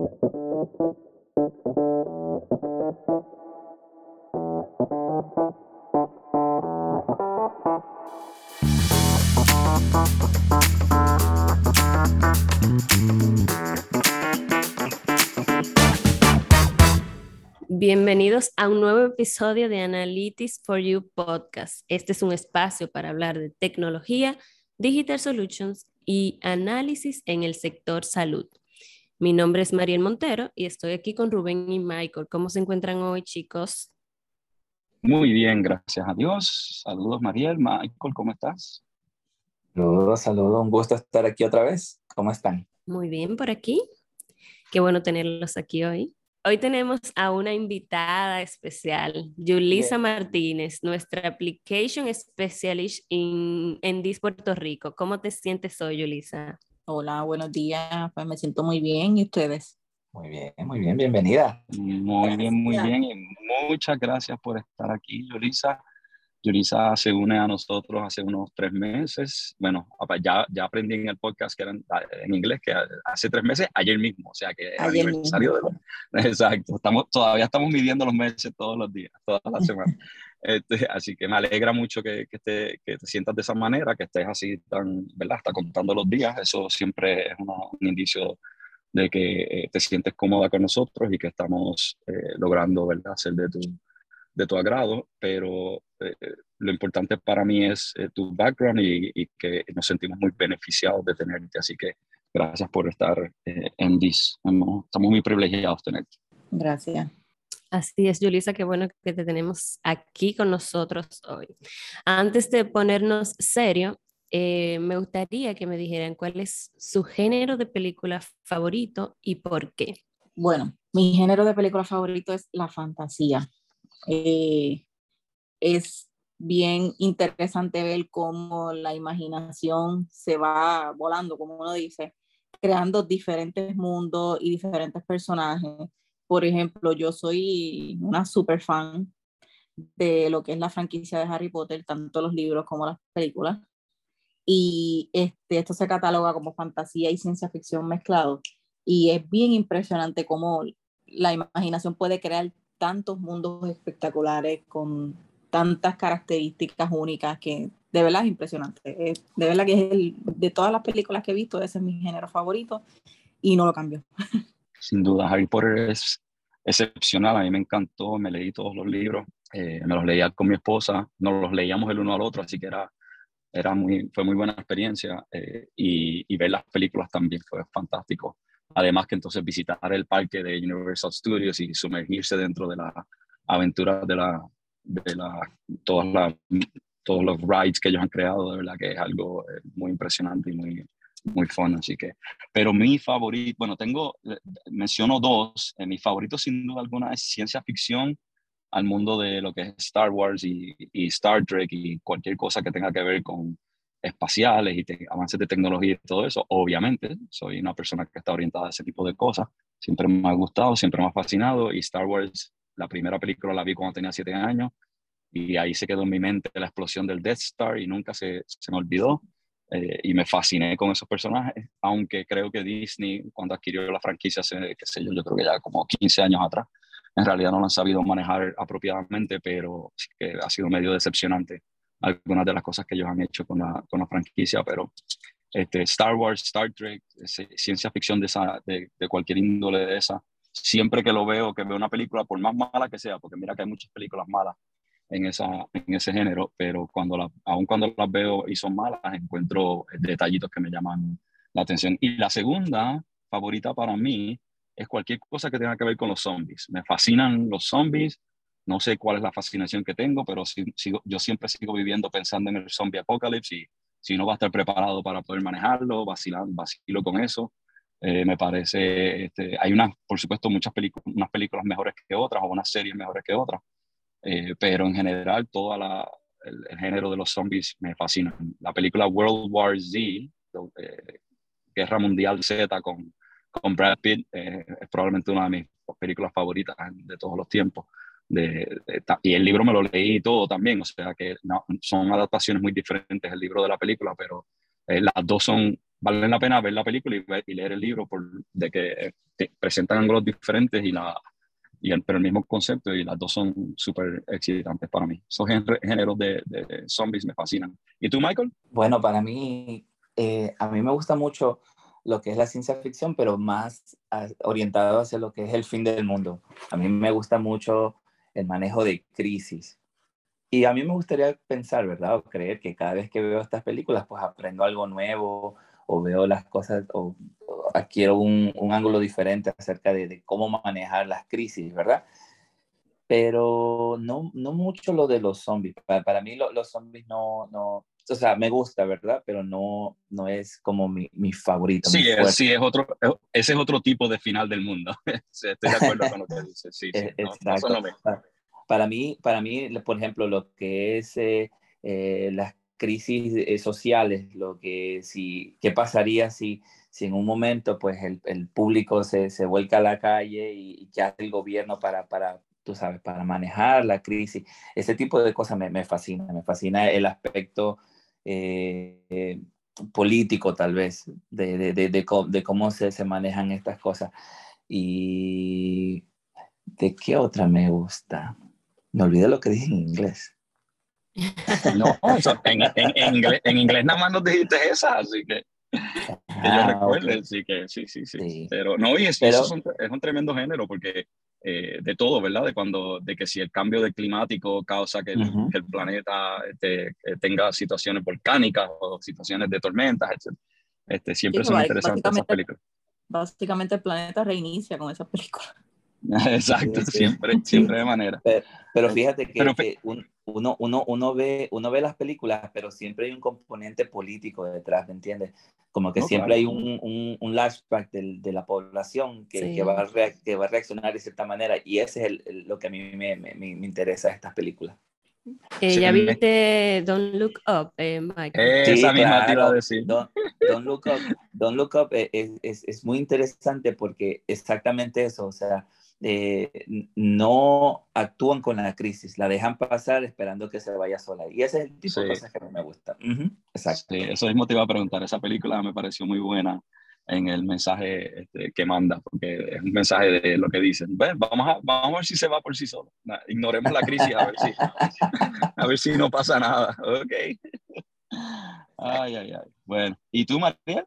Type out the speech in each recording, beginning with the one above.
Bienvenidos a un nuevo episodio de Analytics for You Podcast. Este es un espacio para hablar de tecnología, digital solutions y análisis en el sector salud. Mi nombre es Mariel Montero y estoy aquí con Rubén y Michael. ¿Cómo se encuentran hoy, chicos? Muy bien, gracias a Dios. Saludos, Mariel. Michael, ¿cómo estás? Saludos, un gusto estar aquí otra vez. ¿Cómo están? Muy bien por aquí. Qué bueno tenerlos aquí hoy. Hoy tenemos a una invitada especial, Yulisa Martínez, nuestra Application Specialist en DIS Puerto Rico. ¿Cómo te sientes hoy, Yulisa? Hola, buenos días. Pues me siento muy bien. ¿Y ustedes? Muy bien, bienvenida. Muy bien. Y muchas gracias por estar aquí, Yulisa. Yulisa se une a nosotros hace unos 3 meses. Bueno, ya aprendí en el podcast que era en inglés que hace 3 meses, ayer mismo, o sea que es Ayer aniversario mismo. Exacto, todavía estamos midiendo los meses todos los días, todas las semanas. Así que me alegra mucho que te sientas de esa manera, que estés así tan, ¿verdad? Hasta contando los días. Eso siempre es un indicio de que te sientes cómoda con nosotros y que estamos logrando, ¿verdad? Hacer de tu agrado, pero lo importante para mí es tu background y que nos sentimos muy beneficiados de tenerte, así que gracias por estar en DIS. Estamos muy privilegiados de tenerte. Gracias. Así es, Yulisa, qué bueno que te tenemos aquí con nosotros hoy. Antes de ponernos serio, me gustaría que me dijeran cuál es su género de película favorito y por qué. Bueno, mi género de película favorito es la fantasía. Es bien interesante ver cómo la imaginación se va volando, como uno dice, creando diferentes mundos y diferentes personajes. Por ejemplo, yo soy una super fan de lo que es la franquicia de Harry Potter, tanto los libros como las películas. Y esto se cataloga como fantasía y ciencia ficción mezclado. Y es bien impresionante cómo la imaginación puede crear tantos mundos espectaculares con tantas características únicas que de verdad es impresionante. De verdad que es de todas las películas que he visto, ese es mi género favorito y no lo cambio. Sin duda, Harry Potter es excepcional. A mí me encantó, me leí todos los libros, me los leía con mi esposa, nos los leíamos el uno al otro, así que fue muy buena experiencia y ver las películas también fue fantástico. Además que entonces visitar el parque de Universal Studios y sumergirse dentro de las aventuras de todas las, todos los rides que ellos han creado, de verdad que es algo muy impresionante y muy fun, así que, pero mi favorito, bueno, menciono dos, mi favorito sin duda alguna es ciencia ficción al mundo de lo que es Star Wars y Star Trek y cualquier cosa que tenga que ver con espaciales y avances de tecnología y todo eso. Obviamente, soy una persona que está orientada a ese tipo de cosas. Siempre me ha gustado, siempre me ha fascinado y Star Wars, la primera película la vi cuando tenía 7 años y ahí se quedó en mi mente la explosión del Death Star y nunca se me olvidó. Y me fasciné con esos personajes, aunque creo que Disney, cuando adquirió la franquicia, qué sé yo creo que ya como 15 años atrás, en realidad no lo han sabido manejar apropiadamente, pero sí que ha sido medio decepcionante algunas de las cosas que ellos han hecho con la franquicia, pero Star Wars, Star Trek, ciencia ficción de cualquier índole de esa, siempre que que veo una película, por más mala que sea, porque mira que hay muchas películas malas en ese género, pero aun cuando las veo y son malas, encuentro detallitos que me llaman la atención. Y la segunda favorita para mí es cualquier cosa que tenga que ver con los zombies. Me fascinan los zombies, no sé cuál es la fascinación que tengo, pero yo siempre sigo viviendo pensando en el zombie apocalypse y si no va a estar preparado para poder manejarlo, vacilo con eso. Me parece, por supuesto, unas películas mejores que otras o unas series mejores que otras, pero en general el género de los zombies me fascina. La película World War Z, Guerra Mundial Z con Brad Pitt, es probablemente una de mis películas favoritas de todos los tiempos. Y el libro me lo leí y todo también, o sea que no, son adaptaciones muy diferentes el libro de la película, pero las dos son vale la pena ver la película y leer el libro de que te presentan ángulos diferentes pero el mismo concepto, y las dos son súper excitantes para mí. Esos géneros de zombies me fascinan. ¿Y tú, Michael? Bueno, para mí, a mí me gusta mucho lo que es la ciencia ficción, pero más orientado hacia lo que es el fin del mundo. A mí me gusta mucho el manejo de crisis. Y a mí me gustaría pensar, ¿verdad? O creer que cada vez que veo estas películas, pues aprendo algo nuevo o veo las cosas o adquiero un ángulo diferente acerca de cómo manejar las crisis, ¿verdad? Pero no mucho lo de los zombies. Para mí los zombies no, o sea, me gusta, ¿verdad? Pero no es como mi favorito, mi Sí, fuerte. sí, ese es otro tipo de final del mundo. Sí, estoy de acuerdo con lo que dices. Sí, sí, no son Exacto. lo mismo. Para mí, por ejemplo, lo que es las crisis sociales, ¿qué pasaría si en un momento pues el público se vuelca a la calle y qué hace el gobierno tú sabes, para manejar la crisis? Ese tipo de cosas me fascina el aspecto político tal vez, de cómo se manejan estas cosas. ¿Y de qué otra me gusta? Me olvidé lo que dije en inglés. No, en inglés nada más nos dijiste esa, así que yo Ok, recuerde, así que sí, sí, sí. sí. Pero no, y eso Pero, es un tremendo género, porque de todo, ¿verdad? De que si el cambio de climático causa ujú. que el planeta tenga situaciones volcánicas o situaciones de tormentas, etc. Sí, Siempre que son interesantes esas películas. básicamente el planeta reinicia con esa película. Exacto, Sí, sí. siempre, siempre de manera. Pero Eh, fíjate Pero, que uno ve las películas, pero siempre hay un componente político detrás, ¿me entiendes? Como que no, siempre claro. hay un lashback de la población que Sí. que va a reaccionar de cierta manera, y ese es lo que a mí me interesa de estas películas. Sí, ¿Ya viste Don't Look Up, Michael? Sí, esa misma te iba a claro. decir. Don't Look Up es muy interesante porque exactamente eso, o sea, no actúan con la crisis, la dejan pasar esperando que se vaya sola. Y ese es el tipo de Sí, cosas que a mí me gustan. Ujú, sí, exacto. eso mismo te iba a preguntar. Esa película me pareció muy buena en el mensaje que manda, porque es un mensaje de lo que dicen. Bueno, vamos a ver si se va por sí solo. Ignoremos la crisis a ver si no pasa nada. Ok. Ay, ay, ay. Bueno, ¿y tú, María?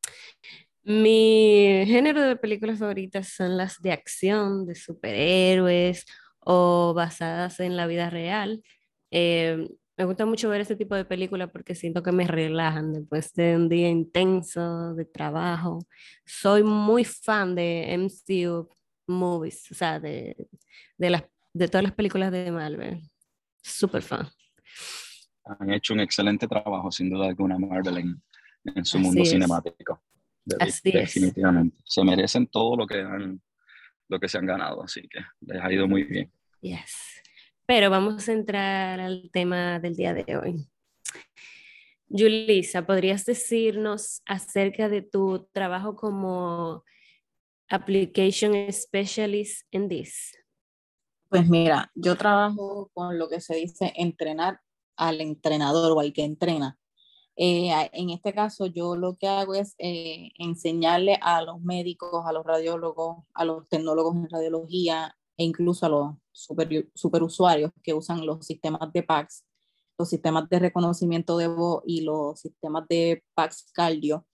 Mi género de películas favoritas son las de acción, de superhéroes o basadas en la vida real. Me gusta mucho ver este tipo de películas porque siento que me relajan después de un día intenso de trabajo. Soy muy fan de MCU movies, o sea, de de todas las películas de Marvel. Súper fan. Han hecho un excelente trabajo, sin duda alguna, Marvel en su mundo Así es, cinemático. así es. Definitivamente. Se merecen todo lo que se han ganado, así que les ha ido muy bien. Yes. Pero vamos a entrar al tema del día de hoy. Yulisa, ¿podrías decirnos acerca de tu trabajo como Application Specialist en this? Pues mira, yo trabajo con lo que se dice entrenar al entrenador o al que entrena. En este caso, yo lo que hago es enseñarle a los médicos, a los radiólogos, a los tecnólogos en radiología e incluso a los superusuarios que usan los sistemas de PACS, los sistemas de reconocimiento de voz y los sistemas de PACS cardio,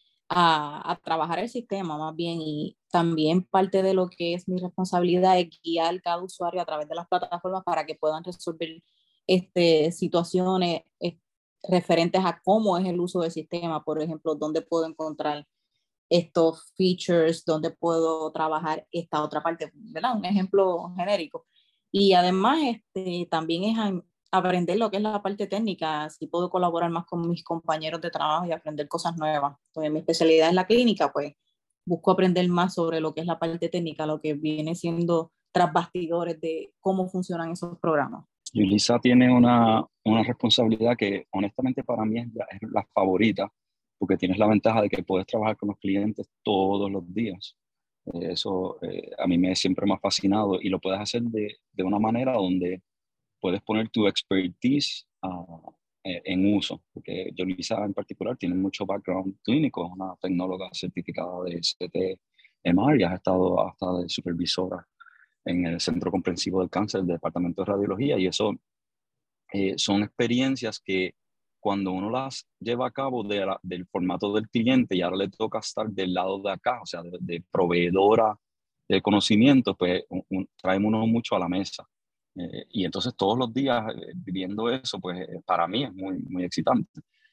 a trabajar el sistema más bien, y también parte de lo que es mi responsabilidad es guiar a cada usuario a través de las plataformas para que puedan resolver situaciones referentes a cómo es el uso del sistema, por ejemplo, dónde puedo encontrar estos features, dónde puedo trabajar esta otra parte, ¿verdad? Un ejemplo genérico. Y además, también es aprender lo que es la parte técnica, así puedo colaborar más con mis compañeros de trabajo y aprender cosas nuevas. Pues mi especialidad es la clínica, pues busco aprender más sobre lo que es la parte técnica, lo que viene siendo tras bastidores de cómo funcionan esos programas. Yulisa tiene una responsabilidad que honestamente para mí es la favorita, porque tienes la ventaja de que puedes trabajar con los clientes todos los días. Eso a mí siempre me ha fascinado, y lo puedes hacer de una manera donde puedes poner tu expertise en uso, porque Yulisa en particular tiene mucho background clínico, es una tecnóloga certificada de CT-MR y ha estado hasta de supervisora en el Centro Comprensivo del Cáncer del Departamento de Radiología, y eso son experiencias que cuando uno las lleva a cabo del formato del cliente y ahora le toca estar del lado de acá, o sea, de proveedora de conocimiento, pues traemos uno mucho a la mesa. Y entonces todos los días viviendo eso, pues para mí es muy, muy excitante.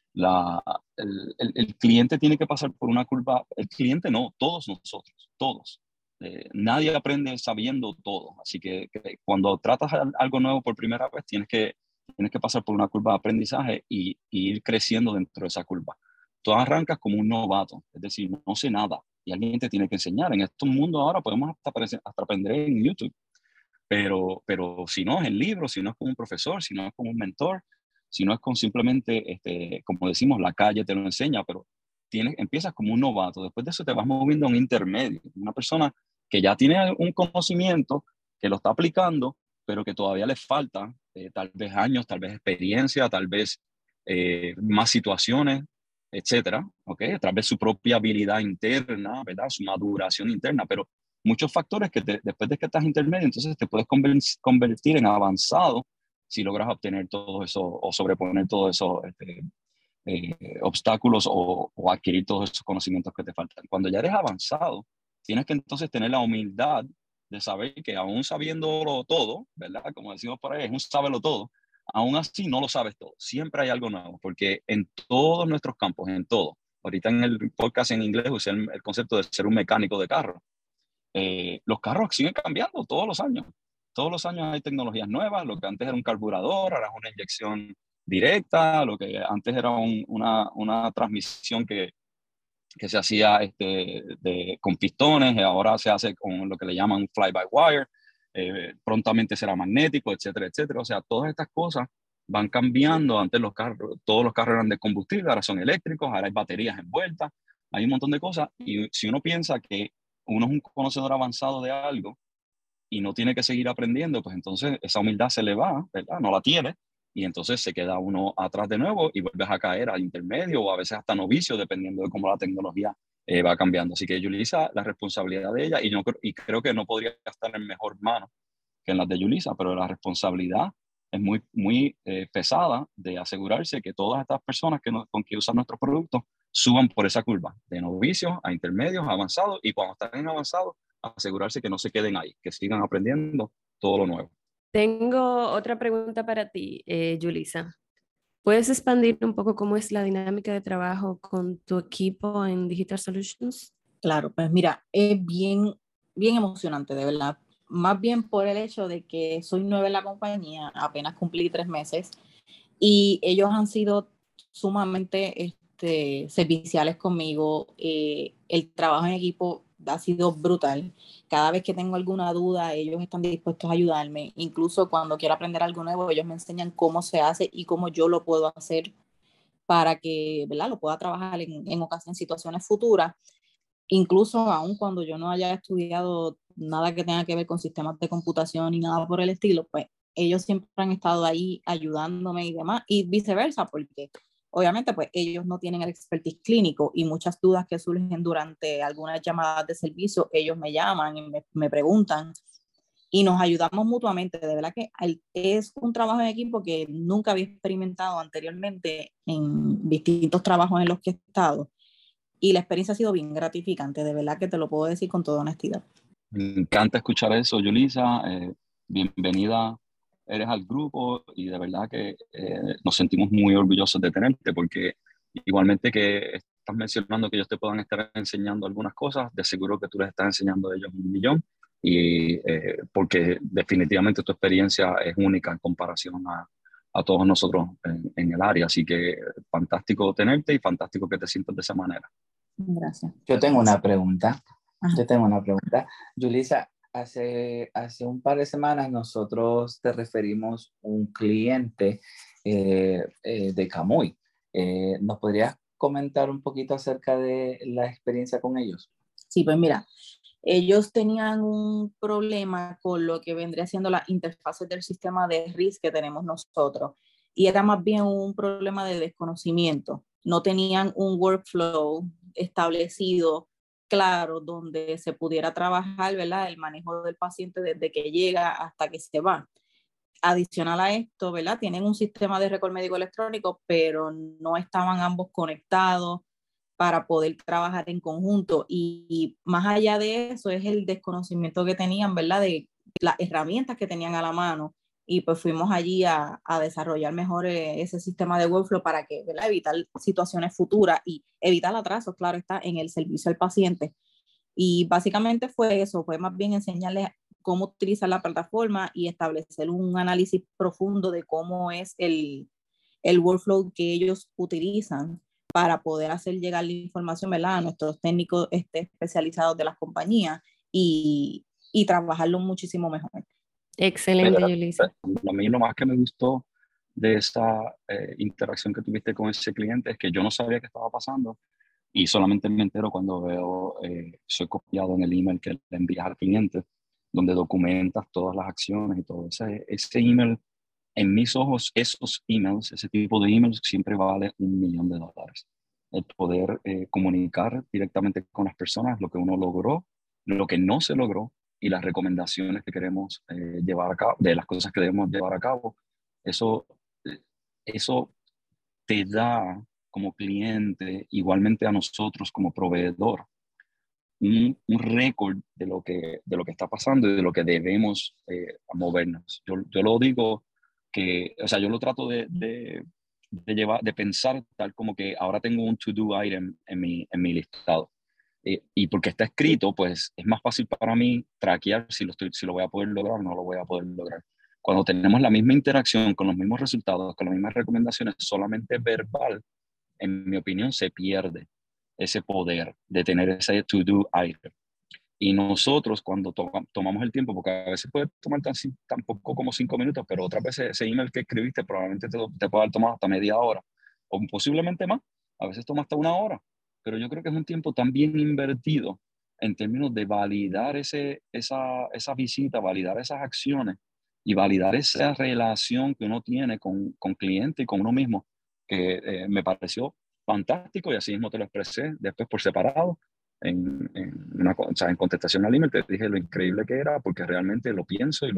El cliente tiene que pasar por una curva, el cliente no, todos nosotros, todos. Nadie aprende sabiendo todo, así que cuando tratas algo nuevo por primera vez tienes que pasar por una curva de aprendizaje y ir creciendo dentro de esa curva. Tú arrancas como un novato, es decir, no sé nada y alguien te tiene que enseñar. En estos mundos ahora podemos hasta aprender en YouTube, pero si no es en libros, si no es con un profesor, si no es con un mentor, si no es con simplemente, como decimos, la calle te lo enseña, pero empiezas como un novato. Después de eso te vas moviendo a un intermedio, una persona que ya tiene un conocimiento, que lo está aplicando, pero que todavía le falta tal vez años, tal vez experiencia, tal vez más situaciones, etcétera, ¿ok? Tal vez su propia habilidad interna, ¿verdad? Su maduración interna, pero muchos factores que después de que estás intermedio, entonces te puedes convertir en avanzado si logras obtener todo eso o sobreponer todos esos obstáculos o adquirir todos esos conocimientos que te faltan. Cuando ya eres avanzado, tienes que entonces tener la humildad de saber que aún sabiéndolo todo, ¿verdad? Como decimos por ahí, es un sábelo todo, aún así no lo sabes todo. Siempre hay algo nuevo, porque en todos nuestros campos, en todo, ahorita en el podcast en inglés usé el concepto de ser un mecánico de carro. Los carros siguen cambiando todos los años. Todos los años hay tecnologías nuevas. Lo que antes era un carburador, ahora es una inyección directa. Lo que antes era una transmisión que se hacía con pistones, ahora se hace con lo que le llaman fly-by-wire. Prontamente será magnético, etcétera, etcétera. O sea, todas estas cosas van cambiando. Antes todos los carros eran de combustible, ahora son eléctricos, ahora hay baterías envueltas, hay un montón de cosas. Y si uno piensa que uno es un conocedor avanzado de algo y no tiene que seguir aprendiendo, pues entonces esa humildad se le va, ¿verdad? No la tiene, y entonces se queda uno atrás de nuevo y vuelves a caer al intermedio o a veces hasta novicio, dependiendo de cómo la tecnología va cambiando. Así que Yulisa, la responsabilidad de ella, y creo que no podría estar en mejor mano que en las de Yulisa, pero la responsabilidad es muy, muy pesada de asegurarse que todas estas personas con que usan nuestros productos suban por esa curva, de novicios a intermedios, a avanzados, y cuando están en avanzados, asegurarse que no se queden ahí, que sigan aprendiendo todo lo nuevo. Tengo otra pregunta para ti, Yulisa. ¿Puedes expandir un poco cómo es la dinámica de trabajo con tu equipo en Digital Solutions? Claro, pues mira, es bien, bien emocionante, de verdad. Más bien por el hecho de que soy nueva en la compañía, apenas cumplí 3 meses, y ellos han sido sumamente serviciales conmigo. El trabajo en equipo ha sido brutal. Cada vez que tengo alguna duda, ellos están dispuestos a ayudarme. Incluso cuando quiero aprender algo nuevo, ellos me enseñan cómo se hace y cómo yo lo puedo hacer para que, ¿verdad?, lo pueda trabajar en ocasiones, situaciones futuras. Incluso aun cuando yo no haya estudiado nada que tenga que ver con sistemas de computación ni nada por el estilo, pues ellos siempre han estado ahí ayudándome y demás, y viceversa, porque obviamente pues ellos no tienen el expertise clínico y muchas dudas que surgen durante algunas llamadas de servicio, ellos me llaman y me preguntan y nos ayudamos mutuamente. De verdad que es un trabajo en equipo que nunca había experimentado anteriormente en distintos trabajos en los que he estado. Y la experiencia ha sido bien gratificante, de verdad que te lo puedo decir con toda honestidad. Me encanta escuchar eso, Yulisa. Bienvenida eres al grupo y de verdad que nos sentimos muy orgullosos de tenerte porque igualmente que estás mencionando que ellos te puedan estar enseñando algunas cosas, de seguro que tú les estás enseñando a ellos un millón y porque definitivamente tu experiencia es única en comparación a todos nosotros en el área. Así que fantástico tenerte y fantástico que te sientas de esa manera. Gracias. Yo tengo una pregunta. Ajá. Yulisa, hace un par de semanas nosotros te referimos un cliente de Camuy. ¿Nos podrías comentar un poquito acerca de la experiencia con ellos? Sí, pues mira, ellos tenían un problema con lo que vendría siendo las interfaces del sistema de RIS que tenemos nosotros. y era más bien un problema de desconocimiento. No tenían un workflow establecido, claro, donde se pudiera trabajar, ¿verdad?, el manejo del paciente desde que llega hasta que se va. Adicional a esto, ¿verdad?, tienen un sistema de récord médico electrónico, pero no estaban ambos conectados para poder trabajar en conjunto. Y más allá de eso es el desconocimiento que tenían, ¿verdad?, de las herramientas que tenían a la mano. Y pues fuimos allí a desarrollar mejor ese sistema de workflow para que, ¿verdad?, evitar situaciones futuras y evitar atrasos, claro está, en el servicio al paciente. Y básicamente fue eso, fue más bien enseñarles cómo utilizar la plataforma y establecer un análisis profundo de cómo es el workflow que ellos utilizan para poder hacer llegar la información, ¿verdad?, a nuestros técnicos especializados de las compañías y trabajarlo muchísimo mejor. Excelente, Yulisa. A mí lo más que me gustó de esa interacción que tuviste con ese cliente es que yo no sabía qué estaba pasando y solamente me entero cuando veo, soy copiado en el email que le envías al cliente, donde documentas todas las acciones y todo. Ese email, en mis ojos, esos emails, ese tipo de emails siempre vale $1,000,000. El poder comunicar directamente con las personas lo que uno logró, lo que no se logró y las recomendaciones que queremos llevar a cabo, de las cosas que debemos llevar a cabo. Eso te da como cliente, igualmente a nosotros como proveedor, un récord de lo que está pasando y de lo que debemos movernos. Yo lo digo que, o sea, yo lo trato de pensar tal como que ahora tengo un to-do item en mi listado. Y porque está escrito, pues es más fácil para mí traquear si lo voy a poder lograr o no lo voy a poder lograr. Cuando tenemos la misma interacción, con los mismos resultados, con las mismas recomendaciones, solamente verbal, en mi opinión, se pierde ese poder de tener ese to-do item. Y nosotros cuando tomamos el tiempo, porque a veces puede tomar tan poco como 5 minutos, pero otras veces ese email que escribiste probablemente te puede haber tomado hasta media hora, o posiblemente más, a veces toma hasta 1 hora, pero yo creo que es un tiempo tan bien invertido en términos de validar esa visita, validar esas acciones y validar esa relación que uno tiene con cliente y con uno mismo, que me pareció fantástico y así mismo te lo expresé después por separado. En contestación al email te dije lo increíble que era porque realmente lo pienso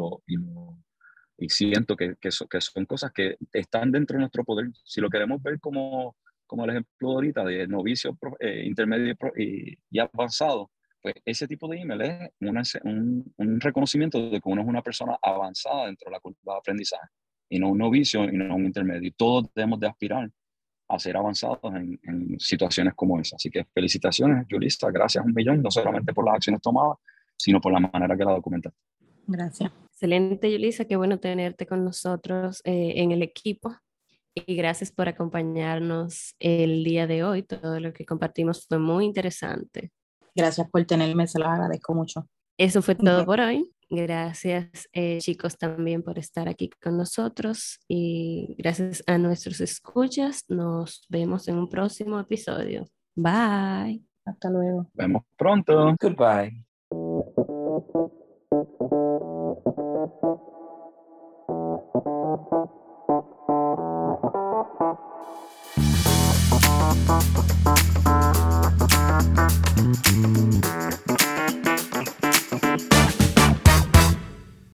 y siento que son cosas que están dentro de nuestro poder. Si lo queremos ver como el ejemplo ahorita de novicio, intermedio y avanzado, pues ese tipo de email es un reconocimiento de que uno es una persona avanzada dentro de la curva de aprendizaje y no un novicio y no un intermedio. Todos debemos de aspirar a ser avanzados en situaciones como esa. Así que felicitaciones, Yulisa, gracias 1,000,000, no solamente por las acciones tomadas, sino por la manera que la documentaste. Gracias. Excelente, Yulisa, qué bueno tenerte con nosotros en el equipo y gracias por acompañarnos el día de hoy. Todo lo que compartimos fue muy interesante. Gracias por tenerme, se los agradezco mucho. Eso fue todo por hoy. Gracias, chicos, también por estar aquí con nosotros y gracias a nuestros escuchas. Nos vemos en un próximo episodio. Bye. Hasta luego. Nos vemos pronto. Goodbye.